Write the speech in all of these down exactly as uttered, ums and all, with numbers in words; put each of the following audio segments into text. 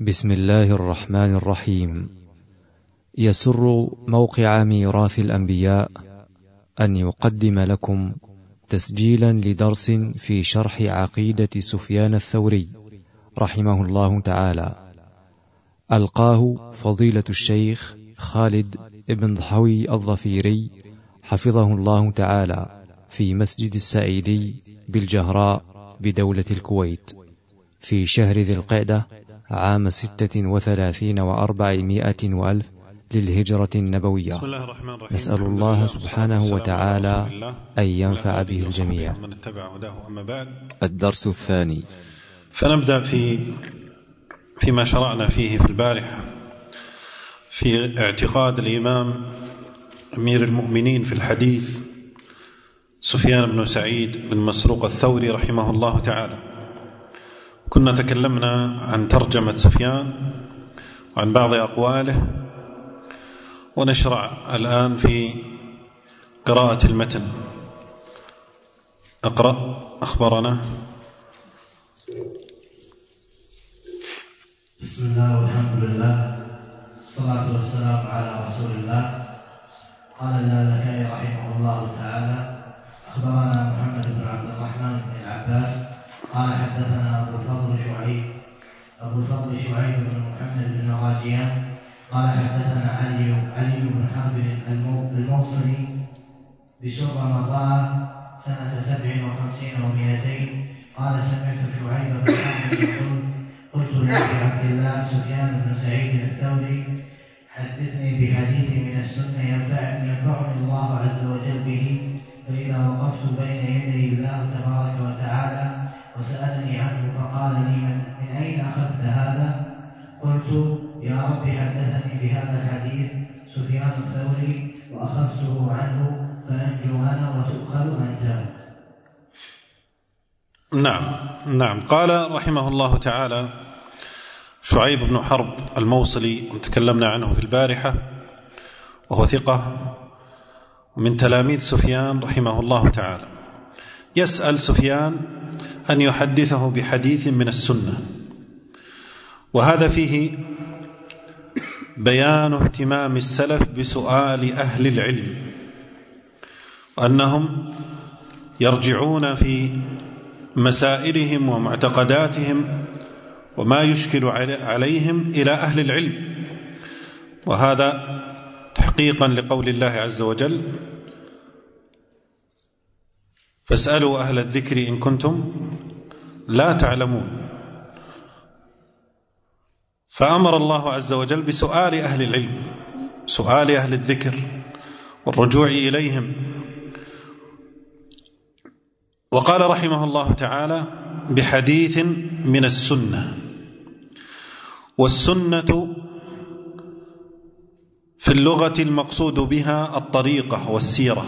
بسم الله الرحمن الرحيم. يسر موقع ميراث الأنبياء أن يقدم لكم تسجيلا لدرس في شرح عقيدة سفيان الثوري رحمه الله تعالى، ألقاه فضيلة الشيخ خالد بن ضحوي الظفيري حفظه الله تعالى في مسجد السائدي بالجهراء بدولة الكويت في شهر ذي القعدة عام ستة وثلاثين وأربعمائة وألف للهجرة النبوية. نسأل الله سبحانه وتعالى أن ينفع به الجميع. الدرس الثاني. فنبدأ في فيما شرعنا فيه في البارحة في اعتقاد الإمام أمير المؤمنين في الحديث سفيان بن سعيد بن مسروق الثوري رحمه الله تعالى. كنا تكلمنا عن ترجمة سفيان وعن بعض أقواله، ونشرع الآن في قراءة المتن. أقرأ. أخبرنا. بسم الله والحمد لله والصلاة والسلام على رسول الله. قال اللالكائي رحمه الله تعالى: أخبرنا محمد بن عبد الرحمن بن العباس قال حدثنا أبو الفضل شعيب أبو الفضل شعيب بن محمد بن راجيان قال حدثنا علي علي بن حرب الموصلي بسر مرة سنة سبع وخمسين ومئتين قال: سمعت شعيب بن حرب يقول: قلت لأبي عبد الله سفيان بن سعيد الثوري: حدثني بحديث من السنة ينفعني ينفعني الله عز وجل به، فإذا وقفت بين يدي الله تبارك وتعالى وسألني عنه فقال لي: من, من أين أخذت هذا؟ قلت: يا رب حدثني بهذا الحديث سفيان الثوري وأخذته عنه، فأنجو أنا وتؤخذ أنت. نعم نعم قال رحمه الله تعالى: شعيب بن حرب الموصلي، وتكلمنا عنه في البارحة، وهو ثقة من تلاميذ سفيان رحمه الله تعالى. يسأل سفيان أن يحدثه بحديث من السنة، وهذا فيه بيان اهتمام السلف بسؤال أهل العلم، وأنهم يرجعون في مسائلهم ومعتقداتهم وما يشكل عليهم إلى أهل العلم، وهذا تحقيقا لقول الله عز وجل: فاسألوا أهل الذكر إن كنتم لا تعلمون. فأمر الله عز وجل بسؤال أهل العلم، سؤال أهل الذكر والرجوع إليهم. وقال رحمه الله تعالى: بحديث من السنة. والسنة في اللغة المقصود بها الطريقة والسيرة،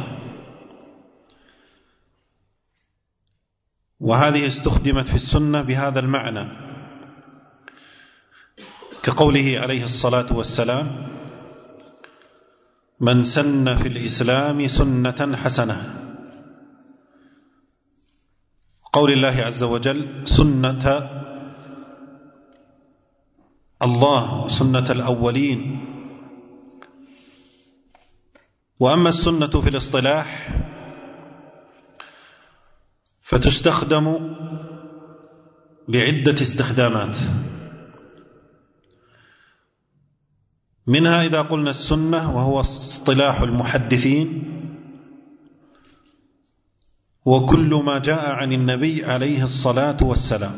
وهذه استخدمت في السنة بهذا المعنى، كقوله عليه الصلاة والسلام: من سن في الإسلام سنة حسنة. قول الله عز وجل: سنة الله وسنة الأولين. وأما السنة في الاصطلاح فتستخدم بعدة استخدامات، منها إذا قلنا السنة وهو اصطلاح المحدثين، وكل ما جاء عن النبي عليه الصلاة والسلام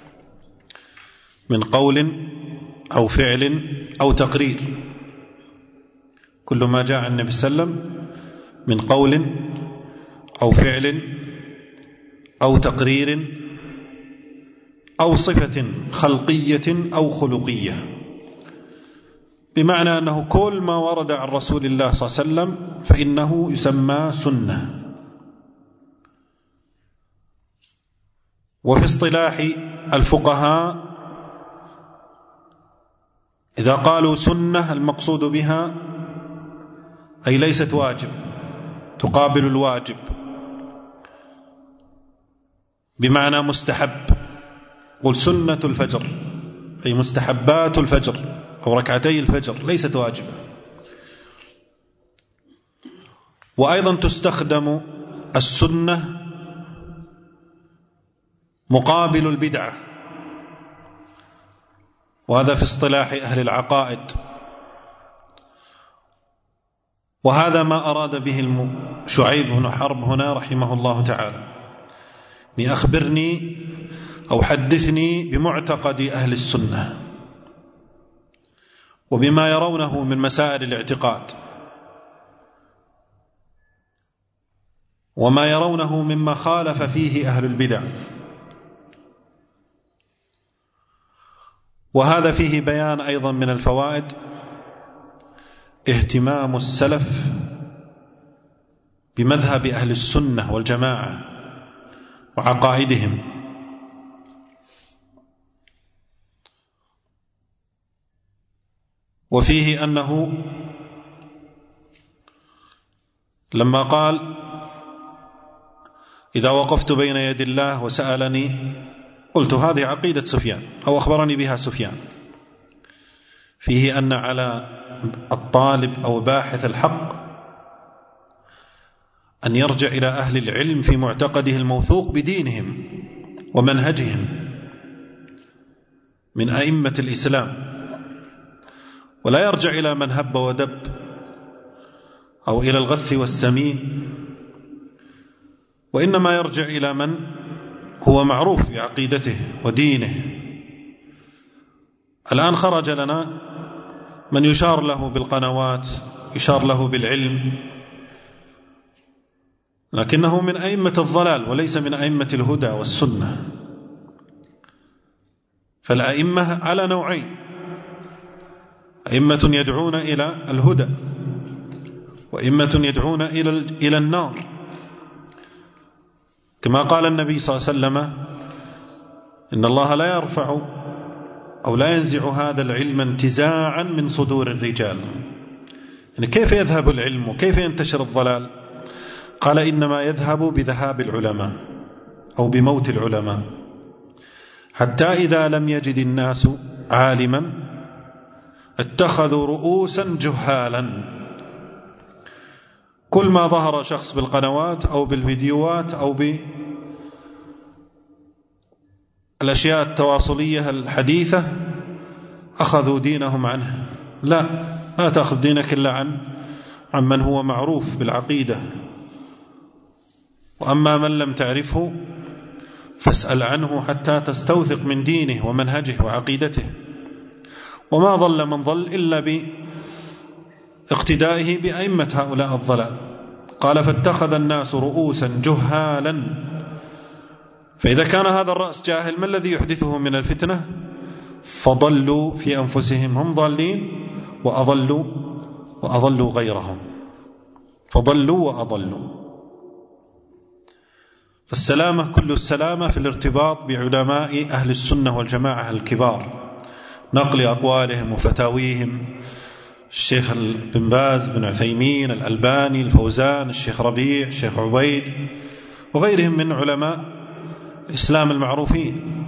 من قول أو فعل أو تقرير، كل ما جاء عن النبي صلى الله عليه وسلم من قول أو فعل أو تقرير أو صفة خلقية أو خلقية، بمعنى أنه كل ما ورد عن رسول الله صلى الله عليه وسلم فإنه يسمى سنة. وفي اصطلاح الفقهاء إذا قالوا سنة المقصود بها أي ليست واجب، تقابل الواجب، بمعنى مستحب. قل سنة الفجر أي مستحبات الفجر أو ركعتي الفجر ليست واجبة. وأيضا تستخدم السنة مقابل البدعة، وهذا في اصطلاح أهل العقائد، وهذا ما أراد به شعيب بن حرب هنا رحمه الله تعالى، يعني أخبرني أو حدثني بمعتقد أهل السنة وبما يرونه من مسائل الاعتقاد وما يرونه مما خالف فيه أهل البدع. وهذا فيه بيان أيضا من الفوائد اهتمام السلف بمذهب أهل السنة والجماعة وعقائدهم، وفيه أنه لما قال إذا وقفت بين يدي الله وسألني قلت هذه عقيدة سفيان أو أخبرني بها سفيان، فيه أن على الطالب أو باحث الحق أن يرجع إلى أهل العلم في معتقده الموثوق بدينهم ومنهجهم من أئمة الإسلام، ولا يرجع إلى من هب ودب أو إلى الغث والسمين، وإنما يرجع إلى من هو معروف بعقيدته ودينه. الآن خرج لنا من يشار له بالقنوات، يشار له بالعلم، لكنه من أئمة الضلال وليس من أئمة الهدى والسنة. فالأئمة على نوعين: أئمة يدعون إلى الهدى وأئمة يدعون إلى إلى النار، كما قال النبي صلى الله عليه وسلم إن الله لا يرفع أو لا ينزع هذا العلم انتزاعا من صدور الرجال. يعني كيف يذهب العلم وكيف ينتشر الضلال؟ قال إنما يذهب بذهاب العلماء أو بموت العلماء، حتى إذا لم يجد الناس عالما اتخذوا رؤوسا جهالا. كل ما ظهر شخص بالقنوات أو بالفيديوهات أو بالأشياء التواصلية الحديثة أخذوا دينهم عنه. لا، لا تأخذ دينك إلا عن عن من هو معروف بالعقيدة، وأما من لم تعرفه فاسأل عنه حتى تستوثق من دينه ومنهجه وعقيدته. وما ضل من ضل إلا باقتدائه بأئمة هؤلاء الضلال. قال فاتخذ الناس رؤوسا جهالا، فإذا كان هذا الرأس جاهل ما الذي يحدثه من الفتنة؟ فضلوا في أنفسهم، هم ضالين وأضلوا وأضلوا غيرهم، فضلوا وأضلوا. فالسلامة كل السلامة في الارتباط بعلماء أهل السنة والجماعة الكبار، نقل أقوالهم وفتاويهم، الشيخ بن باز، بن عثيمين، الألباني، الفوزان، الشيخ ربيع، الشيخ عبيد، وغيرهم من علماء الإسلام المعروفين.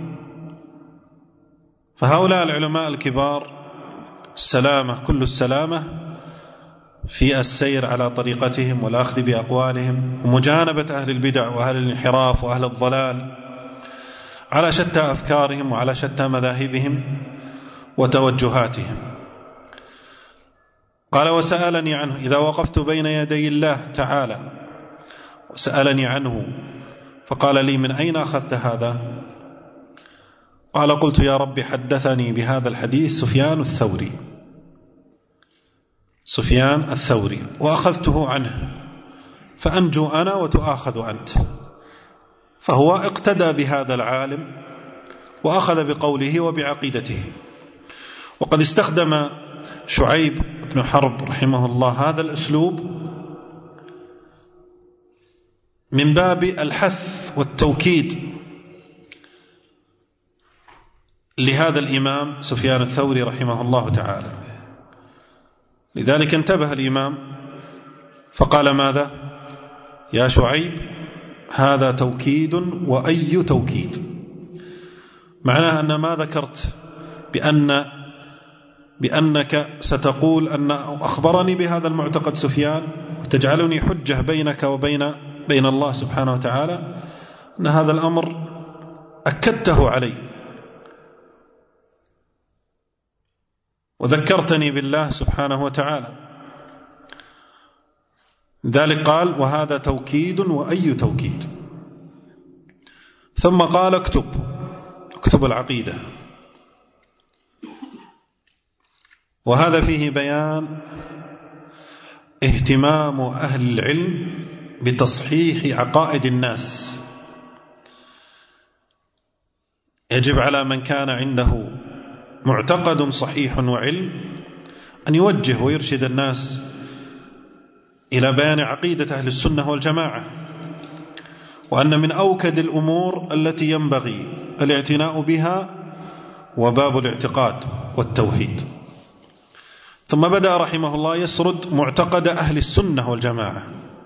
فهؤلاء العلماء الكبار السلامة كل السلامة في السير على طريقتهم والأخذ بأقوالهم ومجانبة أهل البدع وأهل الانحراف وأهل الضلال على شتى أفكارهم وعلى شتى مذاهبهم وتوجهاتهم. قال وسألني عنه إذا وقفت بين يدي الله تعالى وسألني عنه فقال لي من أين أخذت هذا؟ قال قلت يا رب حدثني بهذا الحديث سفيان الثوري سفيان الثوري وأخذته عنه، فأنجو أنا وتؤاخذ أنت. فهو اقتدى بهذا العالم وأخذ بقوله وبعقيدته. وقد استخدم شعيب بن حرب رحمه الله هذا الأسلوب من باب الحث والتوكيد لهذا الإمام سفيان الثوري رحمه الله تعالى. لذلك انتبه الإمام فقال ماذا؟ يا شعيب هذا توكيد وأي توكيد. معناه أن ما ذكرت بأن بأنك ستقول أن أخبرني بهذا المعتقد سفيان وتجعلني حجة بينك وبين بين الله سبحانه وتعالى، أن هذا الأمر أكدته علي وذكرتني بالله سبحانه وتعالى. ذلك قال: وهذا توكيد وأي توكيد. ثم قال: اكتب اكتب العقيدة. وهذا فيه بيان اهتمام أهل العلم بتصحيح عقائد الناس. يجب على من كان عنده معتقد صحيح وعلم أن يوجه ويرشد الناس إلى بيان عقيدة أهل السنة والجماعة، وأن من أوكد الأمور التي ينبغي الاعتناء بها وباب الاعتقاد والتوحيد. ثم بدأ رحمه الله يسرد معتقد أهل السنة والجماعة،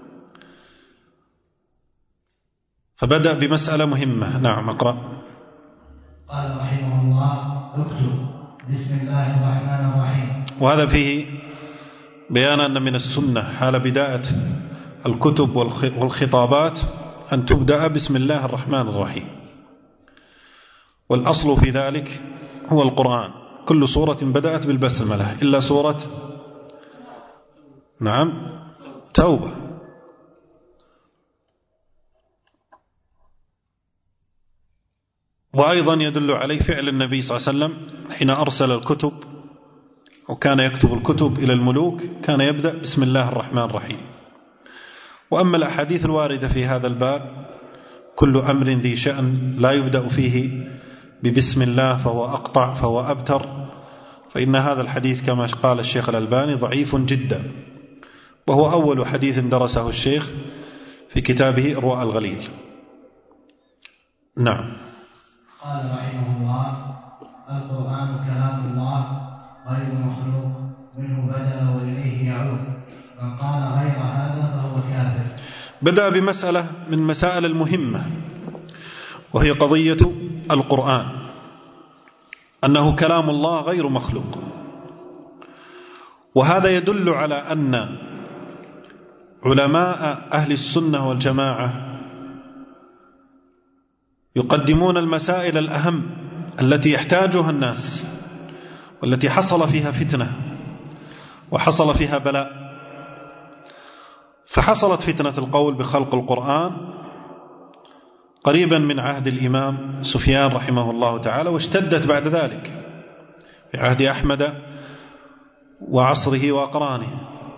فبدأ بمسألة مهمة. نعم، اقرأ. قال رحمه الله: اكتب بسم الله الرحمن الرحيم. وهذا فيه بيان أن من السنة حال بداية الكتب والخطابات أن تبدأ بسم الله الرحمن الرحيم، والأصل في ذلك هو القرآن. كل سورة بدأت بالبسملة إلا سورة نعم توبة. وأيضا يدل عليه فعل النبي صلى الله عليه وسلم حين أرسل الكتب وكان يكتب الكتب إلى الملوك كان يبدأ بسم الله الرحمن الرحيم. وأما الأحاديث الواردة في هذا الباب: كل أمر ذي شأن لا يبدأ فيه ببسم الله فهو أقطع فهو أبتر، فإن هذا الحديث كما قال الشيخ الألباني ضعيف جدا، وهو أول حديث درسه الشيخ في كتابه إرواء الغليل. نعم. قال رحمه الله: القرآن كلام الله غير مخلوق، منه بدأ وإليه يعود، من قال غير هذا فهو كافر. بدأ بمسألة من مسائل المهمة، وهي قضية القرآن، أنه كلام الله غير مخلوق. وهذا يدل على أن علماء أهل السنة والجماعة يقدمون المسائل الأهم التي يحتاجها الناس والتي حصل فيها فتنة وحصل فيها بلاء. فحصلت فتنة القول بخلق القرآن قريبا من عهد الإمام سفيان رحمه الله تعالى، واشتدت بعد ذلك في عهد أحمد وعصره وأقرانه.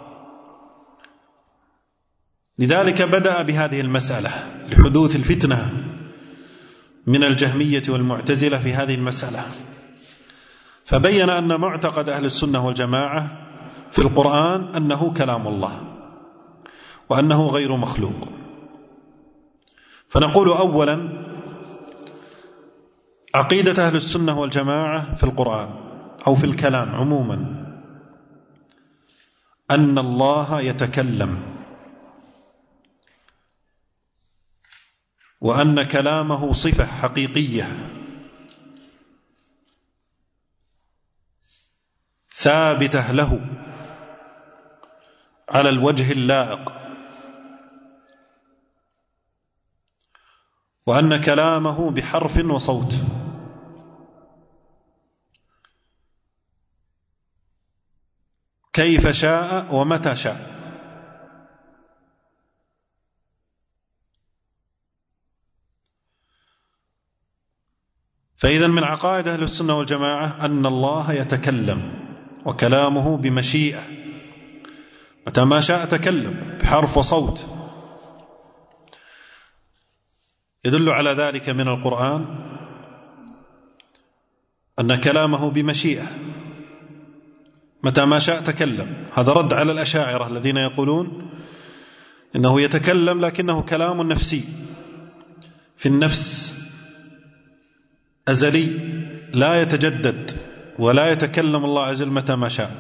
لذلك بدأ بهذه المسألة لحدوث الفتنة من الجهمية والمعتزلة في هذه المسألة، فبين أن معتقد أهل السنة والجماعة في القرآن أنه كلام الله وأنه غير مخلوق. فنقول أولا: عقيدة أهل السنة والجماعة في القرآن أو في الكلام عموما أن الله يتكلم، وأن كلامه صفة حقيقية ثابتة له على الوجه اللائق، وأن كلامه بحرف وصوت، كيف شاء ومتى شاء. فإذا من عقائد أهل السنة والجماعة أن الله يتكلم وكلامه بمشيئة، متى ما شاء تكلم بحرف وصوت. يدل على ذلك من القرآن أن كلامه بمشيئة، متى ما شاء تكلم. هذا رد على الأشاعرة الذين يقولون إنه يتكلم لكنه كلام نفسي في النفس أزلي لا يتجدد، ولا يتكلم الله عز وجل متى ما شاء.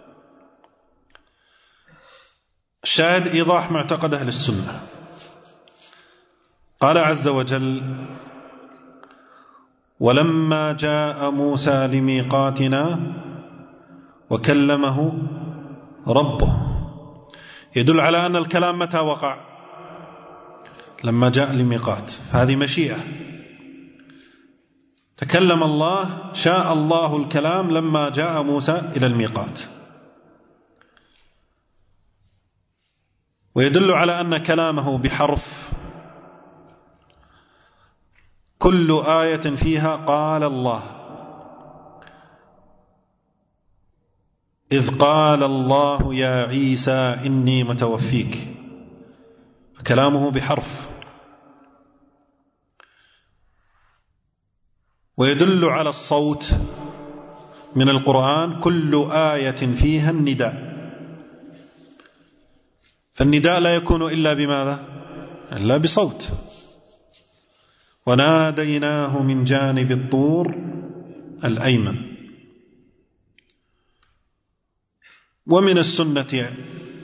الشاهد إيضاح معتقد أهل السنة. قال عز وجل: ولما جاء موسى لميقاتنا وكلمه ربه، يدل على أن الكلام متى وقع؟ لما جاء لميقات، هذه مشيئة، تكلم الله، شاء الله الكلام لما جاء موسى إلى الميقات. ويدل على أن كلامه بحرف، كل آية فيها قال الله، إذ قال الله يا عيسى إني متوفيك، كلامه بحرف. ويدل على الصوت من القرآن، كل آية فيها النداء، فالنداء لا يكون إلا بماذا؟ إلا بصوت. وناديناه من جانب الطور الأيمن. ومن السنة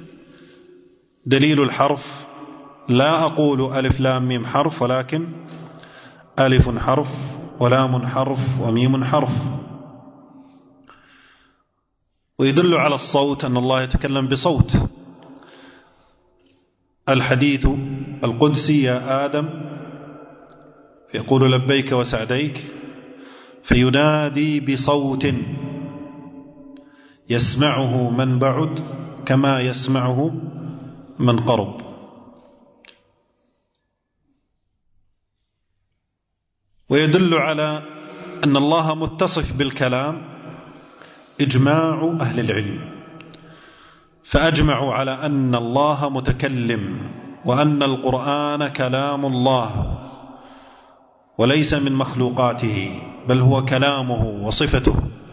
دليل الحرف، لا أقول ألف لام ميم حرف، ولكن ألف حرف ولام حرف وميم حرف. ويدل على الصوت أن الله يتكلم بصوت، الحديث القدسي يا آدم فيقول لبيك وسعديك، فينادي بصوت يسمعه من بعد كما يسمعه من قرب. ويدل على أن الله متصف بالكلام إجماع أهل العلم، فأجمعوا على أن الله متكلم، وأن القرآن كلام الله وليس من مخلوقاته، بل هو كلامه وصفته.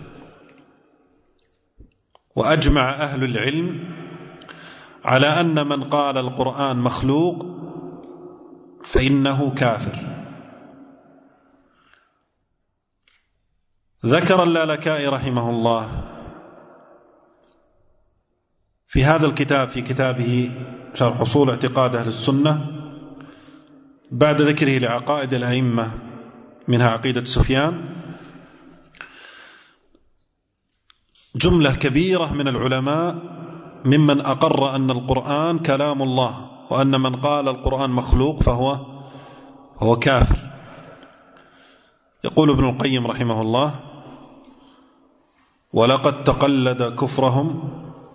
وأجمع أهل العلم على أن من قال القرآن مخلوق فإنه كافر. ذكر اللالكائي رحمه الله في هذا الكتاب، في كتابه شرح أصول اعتقاد أهل السنة، بعد ذكره لعقائد الأئمة منها عقيدة سفيان، جملة كبيرة من العلماء ممن أقر أن القرآن كلام الله، وأن من قال القرآن مخلوق فهو هو كافر. يقول ابن القيم رحمه الله: ولقد تقلد كفرهم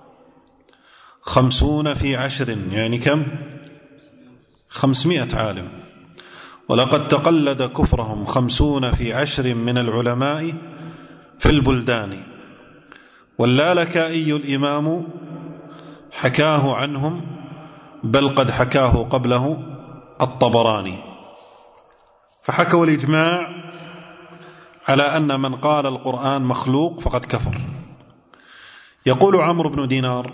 خمسون في عشر، يعني كم؟ خمسمائة عالم. ولقد تقلد كفرهم خمسون في عشر من العلماء في البلدان، واللالكائي الإمام حكاه عنهم، بل قد حكاه قبله الطبراني. فحكوا الإجماع على أن من قال القرآن مخلوق فقد كفر. يقول عمرو بن دينار: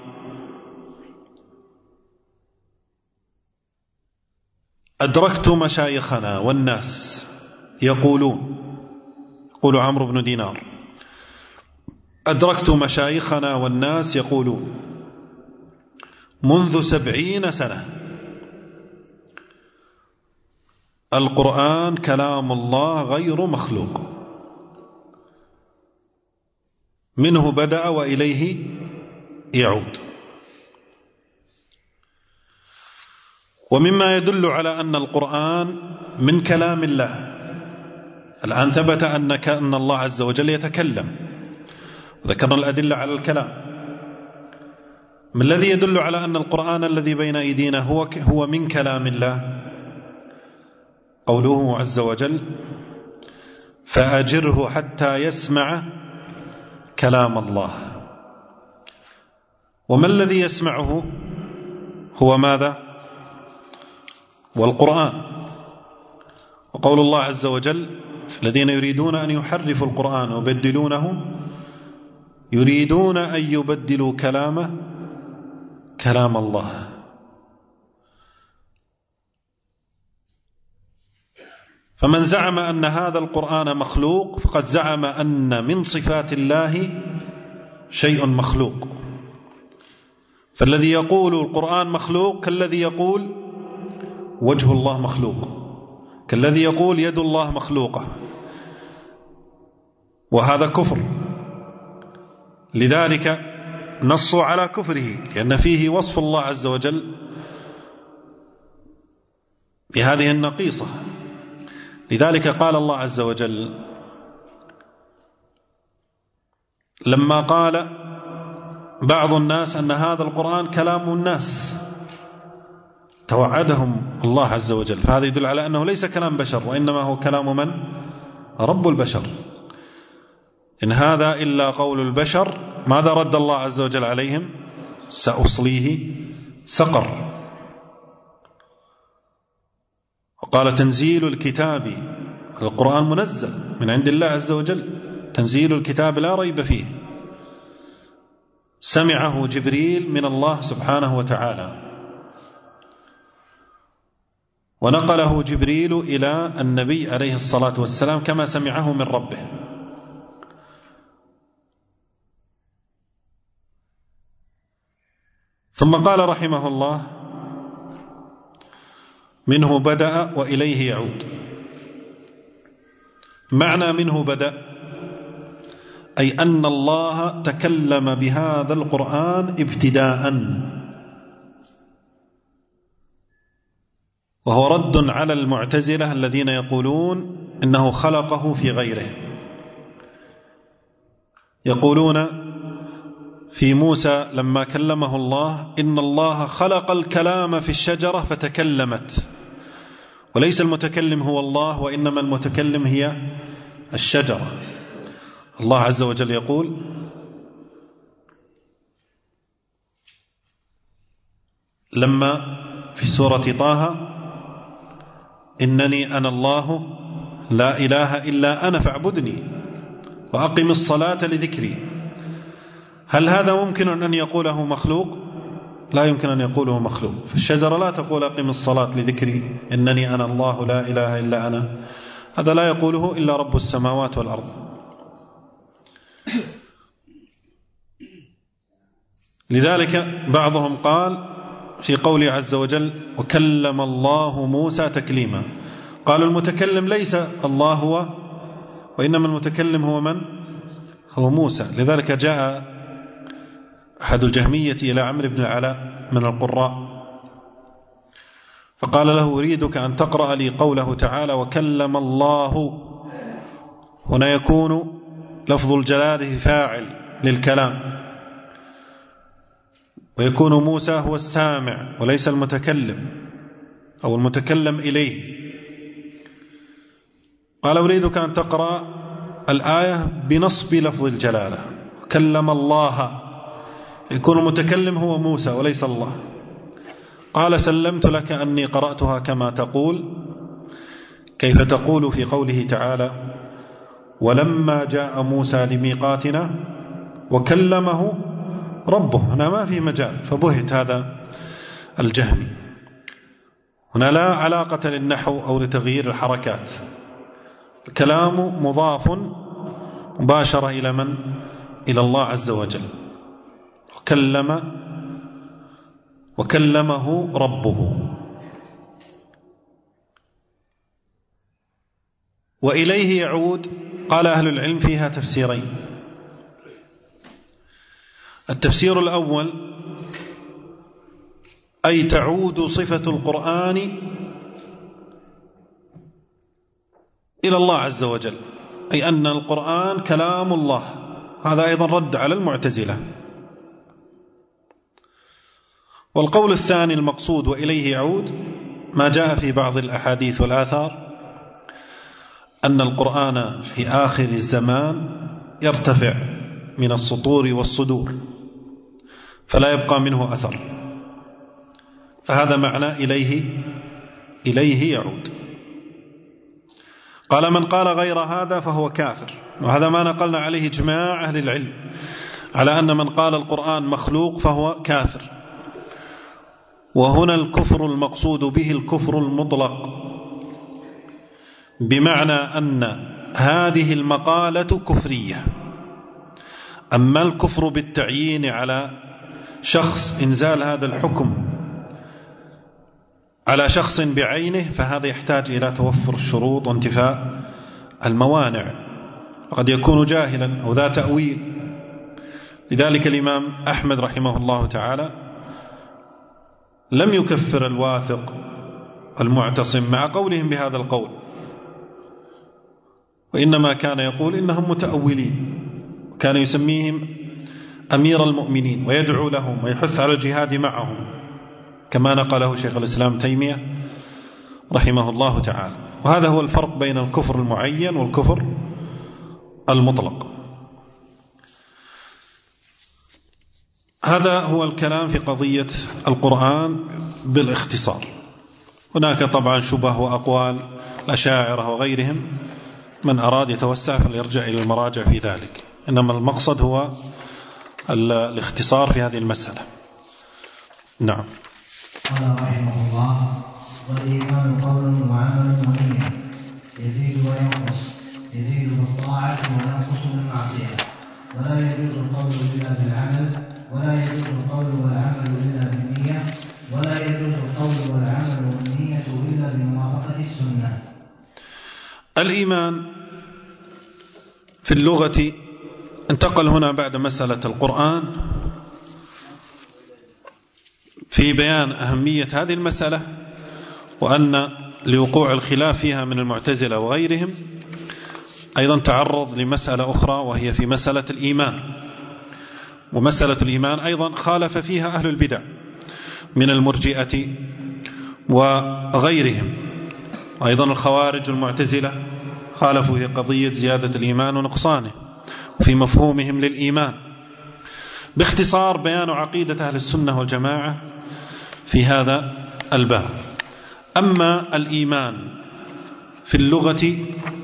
أدركت مشايخنا والناس يقولون، يقول عمرو بن دينار: أدركت مشايخنا والناس يقولون منذ سبعين سنة القرآن كلام الله غير مخلوق، منه بدأ وإليه يعود. ومما يدل على أن القرآن من كلام الله، الآن ثبت أن الله عز وجل يتكلم، وذكرنا الأدلة على الكلام. ما الذي يدل على أن القرآن الذي بين أيدينا هو هو من كلام الله؟ قوله عز وجل: فأجره حتى يسمع كلام الله. وما الذي يسمعه؟ هو ماذا؟ والقرآن. وقول الله عز وجل: الذين يريدون أن يحرفوا القرآن ويبدلونه، يريدون أن يبدلوا كلامه كلام الله. فمن زعم أن هذا القرآن مخلوق فقد زعم أن من صفات الله شيء مخلوق. فالذي يقول القرآن مخلوق كالذي يقول وجه الله مخلوق، كالذي يقول يد الله مخلوقة، وهذا كفر، لذلك نصوا على كفره لأن فيه وصف الله عز وجل بهذه النقيصة. لذلك قال الله عز وجل لما قال بعض الناس أن هذا القرآن كلام الناس، توعدهم الله عز وجل، فهذا يدل على أنه ليس كلام بشر وإنما هو كلام من؟ رب البشر. إن هذا إلا قول البشر. ماذا رد الله عز وجل عليهم؟ سأصليه سقر. وقال تنزيل الكتاب، القرآن منزل من عند الله عز وجل، تنزيل الكتاب لا ريب فيه، سمعه جبريل من الله سبحانه وتعالى، ونقله جبريل إلى النبي عليه الصلاة والسلام كما سمعه من ربه. ثم قال رحمه الله منه بدأ وإليه يعود. معنى منه بدأ أي أن الله تكلم بهذا القرآن ابتداء، وهو رد على المعتزلة الذين يقولون إنه خلقه في غيره. يقولون في موسى لما كلمه الله إن الله خلق الكلام في الشجرة فتكلمت، وليس المتكلم هو الله وإنما المتكلم هي الشجرة. الله عز وجل يقول لما في سورة طه إنني أنا الله لا إله إلا أنا فاعبدني وأقم الصلاة لذكري. هل هذا ممكن أن يقوله مخلوق؟ لا يمكن أن يقوله مخلوق. فالشجرة لا تقول أقم الصلاة لذكري إنني أنا الله لا إله إلا أنا، هذا لا يقوله إلا رب السماوات والأرض. لذلك بعضهم قال في قوله عز وجل وكلم الله موسى تكليما، قال المتكلم ليس الله هو، وإنما المتكلم هو من؟ هو موسى. لذلك جاء أحد الجهمية إلى عمرو بن العلاء من القراء فقال له أريدك أن تقرأ لي قوله تعالى وكلم الله، هنا يكون لفظ الجلالة فاعل للكلام، ويكون موسى هو السامع وليس المتكلم أو المتكلم إليه. قال أريدك أن تقرأ الآية بنصب لفظ الجلالة وكلم الله، يكون المتكلم هو موسى وليس الله. قال سلمت لك أني قرأتها كما تقول، كيف تقول في قوله تعالى ولما جاء موسى لميقاتنا وكلمه ربه، هنا ما في مجال. فبهت هذا الجهمي. هنا لا علاقة للنحو أو لتغيير الحركات، الكلام مضاف مباشرة إلى من؟ إلى الله عز وجل. وكلم وكلمه ربه. وإليه يعود. قال أهل العلم فيها تفسيرين. التفسير الأول أي تعود صفة القرآن إلى الله عز وجل، أي أن القرآن كلام الله. هذا أيضا رد على المعتزلة. والقول الثاني المقصود وإليه يعود ما جاء في بعض الأحاديث والآثار أن القرآن في آخر الزمان يرتفع من السطور والصدور فلا يبقى منه أثر، فهذا معنى إليه إليه يعود. قال من قال غير هذا فهو كافر، وهذا ما نقلنا عليه إجماع أهل العلم على أن من قال القرآن مخلوق فهو كافر. وهنا الكفر المقصود به الكفر المطلق، بمعنى أن هذه المقالة كفرية. أما الكفر بالتعيين على شخص، إنزال هذا الحكم على شخص بعينه، فهذا يحتاج إلى توفر الشروط وانتفاء الموانع. قد يكون جاهلا أو ذا تأويل. لذلك الإمام أحمد رحمه الله تعالى لم يكفر الواثق المعتصم مع قولهم بهذا القول، وإنما كان يقول إنهم متأولين، كان يسميهم أمير المؤمنين ويدعو لهم ويحث على الجهاد معهم، كما نقله شيخ الإسلام تيمية رحمه الله تعالى. وهذا هو الفرق بين الكفر المعين والكفر المطلق. هذا هو الكلام في قضية القرآن بالاختصار. هناك طبعا شبه وأقوال الأشاعرة وغيرهم، من أراد يتوسع فليرجع إلى المراجع في ذلك، إنما المقصد هو الاختصار في هذه المسألة. نعم. قال رحمه الله: والإيمان قول وعمل ونية، يزيد وينقص، يزيد بالطاعة وينقص بالمعصية، ولا يجوز القول إلا بالعمل، ولا يجوز القول والعمل إلا بالنية، ولا يجوز القول والعمل والنية إلا بموافقة السنة. الإيمان في اللغة انتقل هنا بعد مسألة القرآن في بيان أهمية هذه المسألة، وأن لوقوع الخلاف فيها من المعتزلة وغيرهم أيضا تعرض لمسألة أخرى، وهي في مسألة الإيمان. ومسألة الإيمان أيضا خالف فيها أهل البدع من المرجئة وغيرهم، أيضا الخوارج والمعتزلة خالفوا في قضية زيادة الإيمان ونقصانه في مفهومهم للإيمان. باختصار بيان عقيدة أهل السنة والجماعة في هذا الباب. أما الإيمان في اللغة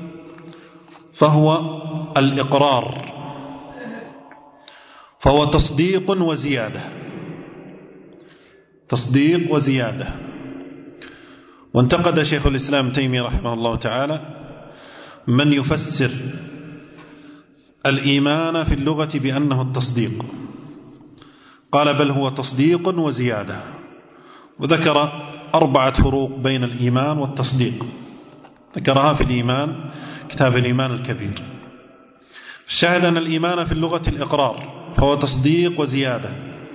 فهو الإقرار، فهو تصديق وزيادة، تصديق وزيادة. وانتقد شيخ الإسلام تيمية رحمه الله تعالى من يفسر الإيمان في اللغة بأنه التصديق، قال بل هو تصديق وزيادة، وذكر أربعة فروق بين الإيمان والتصديق، ذكرها في الإيمان كتاب الإيمان الكبير. الشاهد أن الإيمان في اللغة الإقرار، فهو تصديق وزيادة.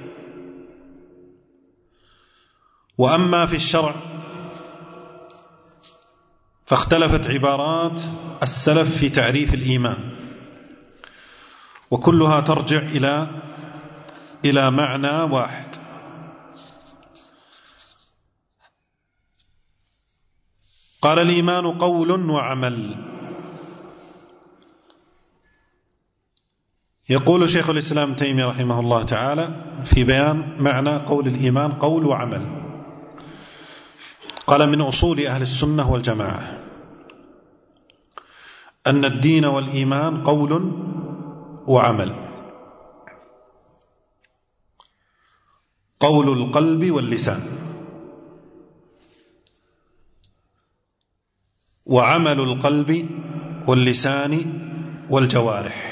وأما في الشرع فاختلفت عبارات السلف في تعريف الإيمان، وكلها ترجع إلى إلى معنى واحد. قال الإيمان قول وعمل. يقول شيخ الإسلام تيمية رحمه الله تعالى في بيان معنى قول الإيمان قول وعمل، قال من أصول أهل السنة والجماعة أن الدين والإيمان قول وعمل، قول القلب واللسان، وعمل القلب واللسان والجوارح.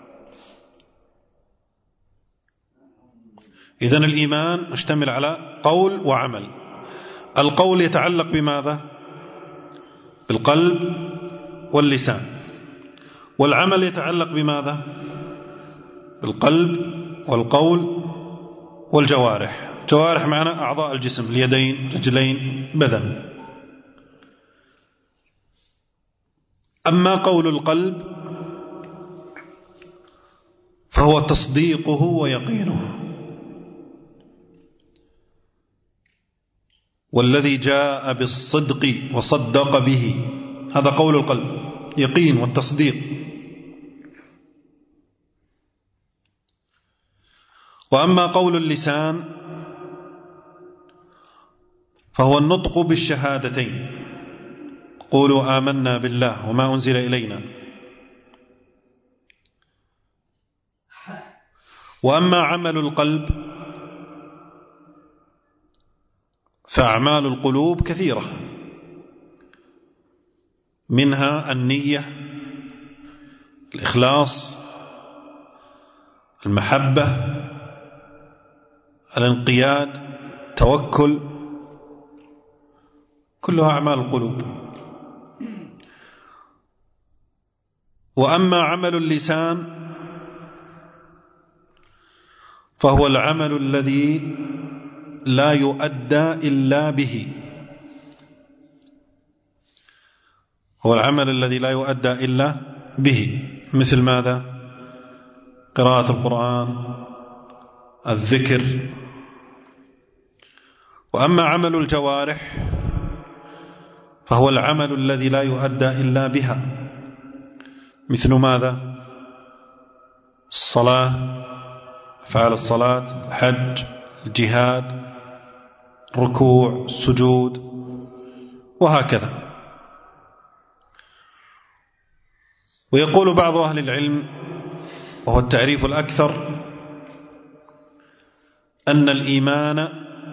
إذن الإيمان مشتمل على قول وعمل. القول يتعلق بماذا؟ بالقلب واللسان، والعمل يتعلق بماذا؟ بالقلب والقول والجوارح. جوارح معنى أعضاء الجسم، اليدين، رجلين، بدن. أما قول القلب فهو تصديقه ويقينه، والذي جاء بالصدق وصدق به، هذا قول القلب، يقين والتصديق. وأما قول اللسان فهو النطق بالشهادتين، قولوا آمنا بالله وما أنزل إلينا. وأما عمل القلب فأعمال القلوب كثيرة، منها النية، الإخلاص، المحبة، الانقياد، توكل، كلها أعمال القلوب. وأما عمل اللسان فهو العمل الذي لا يؤدى إلا به، هو العمل الذي لا يؤدى إلا به، مثل ماذا؟ قراءة القرآن، الذكر. وأما عمل الجوارح فهو العمل الذي لا يؤدى إلا بها، مثل ماذا؟ الصلاة، أفعال الصلاة، الحج، الجهاد، الركوع، السجود، وهكذا. ويقول بعض أهل العلم، وهو التعريف الأكثر، أن الإيمان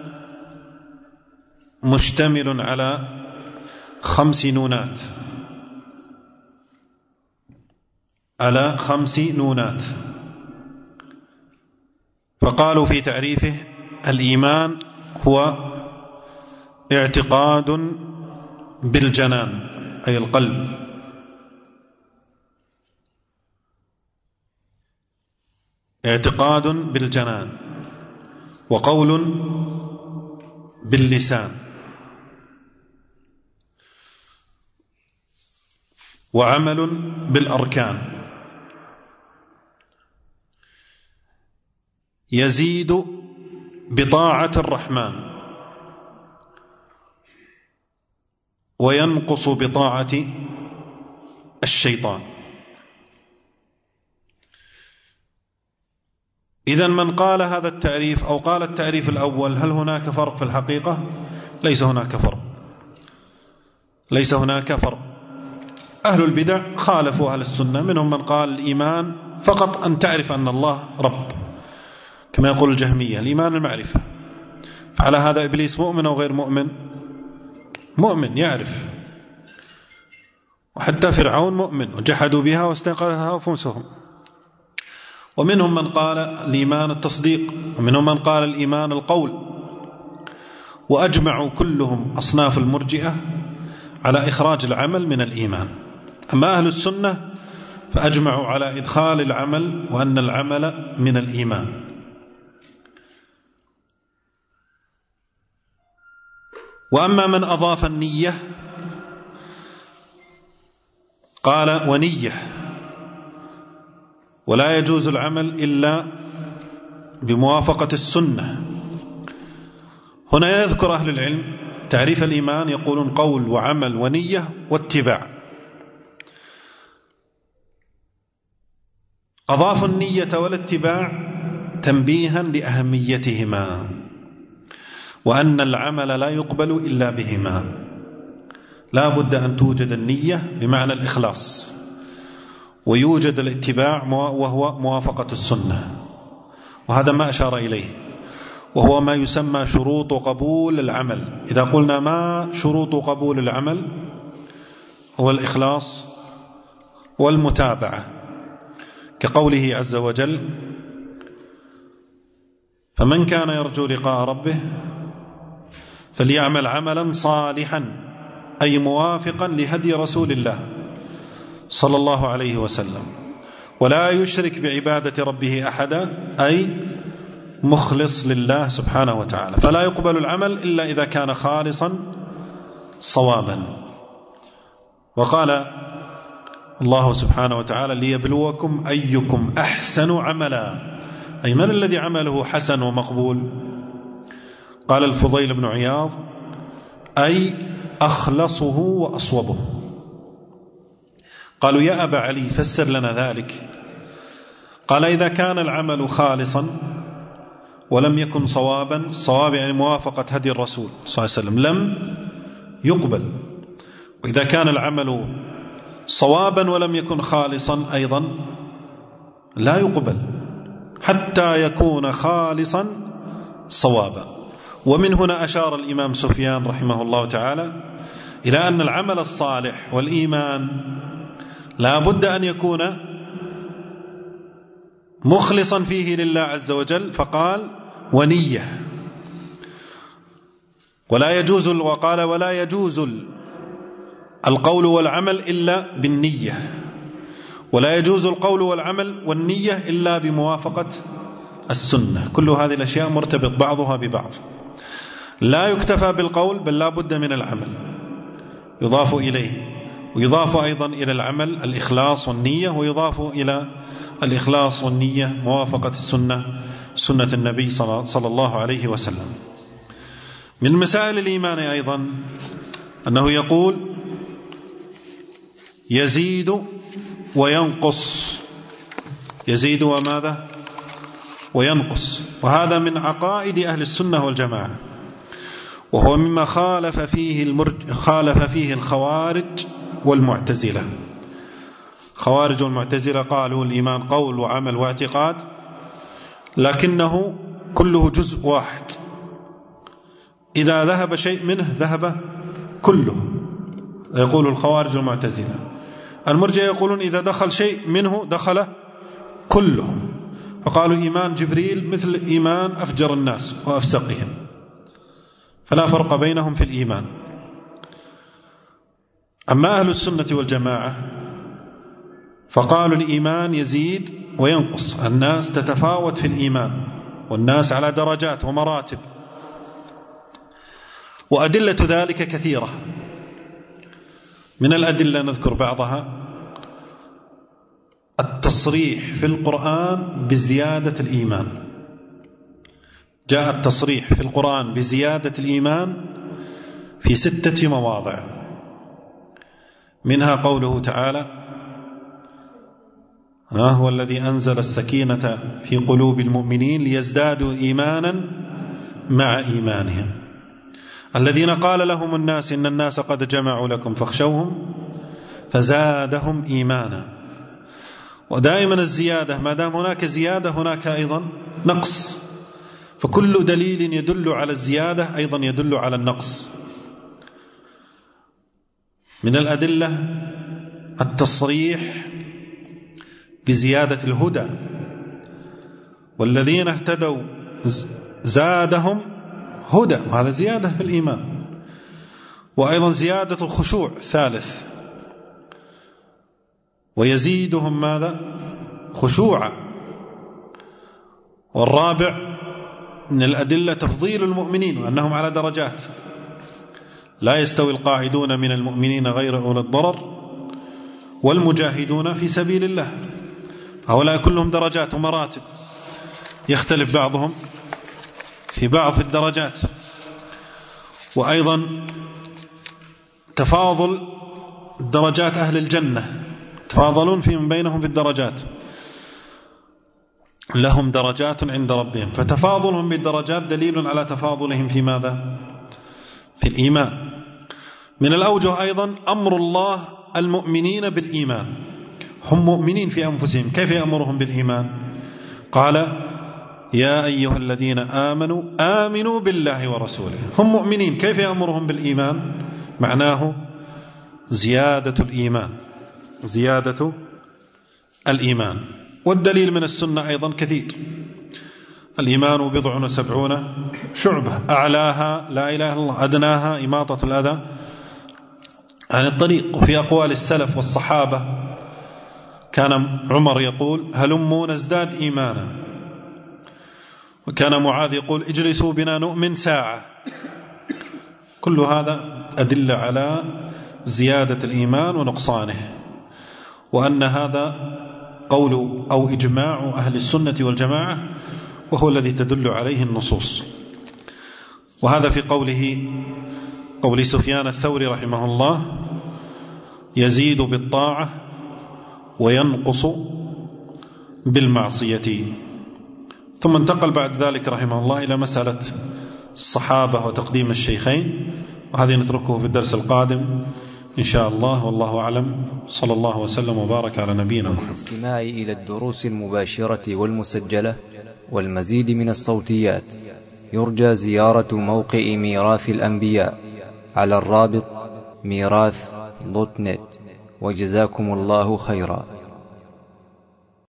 مشتمل على خمس نونات، على خمس نونات. فقالوا في تعريفه: الإيمان هو اعتقاد بالجنان أي القلب، اعتقاد بالجنان، وقول باللسان، وعمل بالأركان، يزيد بطاعة الرحمن وينقص بطاعة الشيطان. إذن من قال هذا التعريف أو قال التعريف الأول، هل هناك فرق في الحقيقة؟ ليس هناك فرق، ليس هناك فرق. أهل البدع خالفوا أهل السنة، منهم من قال الإيمان فقط أن تعرف أن الله رب، كما يقول الجهمية الإيمان المعرفة. فعلى هذا إبليس مؤمن أو غير مؤمن؟ مؤمن، يعرف. وحتى فرعون مؤمن، وجحدوا بها واستيقظتها أنفسهم. ومنهم من قال الإيمان التصديق، ومنهم من قال الإيمان القول. وأجمعوا كلهم أصناف المرجئة على إخراج العمل من الإيمان. أما أهل السنة فأجمعوا على إدخال العمل وأن العمل من الإيمان. وأما من أضاف النية قال ونية، ولا يجوز العمل إلا بموافقة السنة. هنا يذكر أهل العلم تعريف الإيمان، يقولون قول وعمل ونية واتباع. أضافوا النية والاتباع تنبيها لأهميتهما، وأن العمل لا يقبل إلا بهما. لا بد أن توجد النية بمعنى الإخلاص، ويوجد الاتباع وهو موافقة السنة. وهذا ما أشار إليه، وهو ما يسمى شروط قبول العمل. إذا قلنا ما شروط قبول العمل، هو الإخلاص والمتابعة، كقوله عز وجل: فمن كان يرجو لقاء ربه فليعمل عملا صالحا، أي موافقا لهدي رسول الله صلى الله عليه وسلم، ولا يشرك بعبادة ربه أحدا، أي مخلص لله سبحانه وتعالى. فلا يقبل العمل إلا إذا كان خالصا صوابا. وقال الله سبحانه وتعالى: ليبلوكم أيكم أحسن عملا، أي من الذي عمله حسن ومقبول؟ قال الفضيل بن عياض: أي أخلصه وأصوبه. قالوا: يا أبا علي فسر لنا ذلك. قال: إذا كان العمل خالصا ولم يكن صوابا، صواب يعني موافقة هدي الرسول صلى الله عليه وسلم، لم يقبل. وإذا كان العمل صوابا ولم يكن خالصا أيضا لا يقبل، حتى يكون خالصا صوابا. ومن هنا أشار الإمام سفيان رحمه الله تعالى إلى أن العمل الصالح والإيمان لا بد أن يكون مخلصا فيه لله عز وجل، فقال: ونية. ولا يجوز، وقال: ولا يجوز القول والعمل إلا بالنية. ولا يجوز القول والعمل والنية إلا بموافقة السنة. كل هذه الأشياء مرتبط بعضها ببعض. لا يكتفى بالقول بل لا بد من العمل يضاف إليه، ويضاف أيضا إلى العمل الإخلاص والنية، ويضاف إلى الإخلاص والنية موافقة السنة سنة النبي صلى الله عليه وسلم. من مسائل الإيمان أيضا أنه يقول يزيد وينقص، يزيد وماذا وينقص، وهذا من عقائد أهل السنة والجماعة، وهو مما خالف فيه المرج... خالف فيه الخوارج والمعتزلة. خوارج والمعتزلة قالوا الإيمان قول وعمل واعتقاد، لكنه كله جزء واحد، إذا ذهب شيء منه ذهب كله، يقول الخوارج والمعتزلة. المرجئة يقولون إذا دخل شيء منه دخل كله، فقالوا إيمان جبريل مثل إيمان أفجر الناس وأفسقهم، فلا فرق بينهم في الإيمان. أما أهل السنة والجماعة فقالوا الإيمان يزيد وينقص، الناس تتفاوت في الإيمان، والناس على درجات ومراتب، وأدلة ذلك كثيرة. من الأدلة نذكر بعضها: التصريح في القرآن بزيادة الإيمان، جاء التصريح في القرآن بزيادة الإيمان في ستة مواضع، منها قوله تعالى: ها هو الذي أنزل السكينة في قلوب المؤمنين ليزدادوا إيمانا مع إيمانهم، الذين قال لهم الناس إن الناس قد جمعوا لكم فاخشوهم فزادهم إيمانا. ودائما الزيادة، ما دام هناك زيادة هناك أيضا نقص، فكل دليل يدل على الزيادة أيضا يدل على النقص. من الأدلة التصريح بزيادة الهدى، والذين اهتدوا زادهم هدى، وهذا زيادة في الإيمان. وأيضا زيادة الخشوع ثالث، ويزيدهم ماذا خشوعا. والرابع من الأدلة تفضيل المؤمنين وأنهم على درجات، لا يستوي القاعدون من المؤمنين غير أولي الضرر والمجاهدون في سبيل الله، هؤلاء كلهم درجات ومراتب، يختلف بعضهم في بعض في الدرجات. وأيضا تفاضل درجات أهل الجنة، تفاضلون فيما بينهم في الدرجات، لهم درجات عند ربهم، فتفاضلهم بالدرجات دليل على تفاضلهم في ماذا؟ في الإيمان. من الأوجه أيضا أمر الله المؤمنين بالإيمان، هم مؤمنين في أنفسهم، كيف يأمرهم بالإيمان؟ قال: يا أيها الذين آمنوا آمنوا بالله ورسوله، هم مؤمنين، كيف يأمرهم بالإيمان؟ معناه زيادة الإيمان، زيادة الإيمان. والدليل من السنة أيضا كثير، الإيمان بضع وسبعون شعبة، أعلاها لا إله إلا الله، أدناها إماطة الأذى عن الطريق. وفي أقوال السلف والصحابة كان عمر يقول: هلموا نزداد إيمانا، وكان معاذ يقول: اجلسوا بنا نؤمن ساعة. كل هذا أدلة على زيادة الإيمان ونقصانه، وأن هذا قول أو إجماع أهل السنة والجماعة، وهو الذي تدل عليه النصوص. وهذا في قوله قول سفيان الثوري رحمه الله: يزيد بالطاعة وينقص بالمعصية. ثم انتقل بعد ذلك رحمه الله إلى مسألة الصحابة وتقديم الشيخين، وهذه نتركه في الدرس القادم إن شاء الله، والله أعلم. صلى الله وسلم وبارك على نبينا محمد. للاستماع إلى الدروس المباشرة والمسجلة والمزيد من الصوتيات يرجى زيارة موقع ميراث الأنبياء على الرابط ميراث دوت نت. وجزاكم الله خيرا.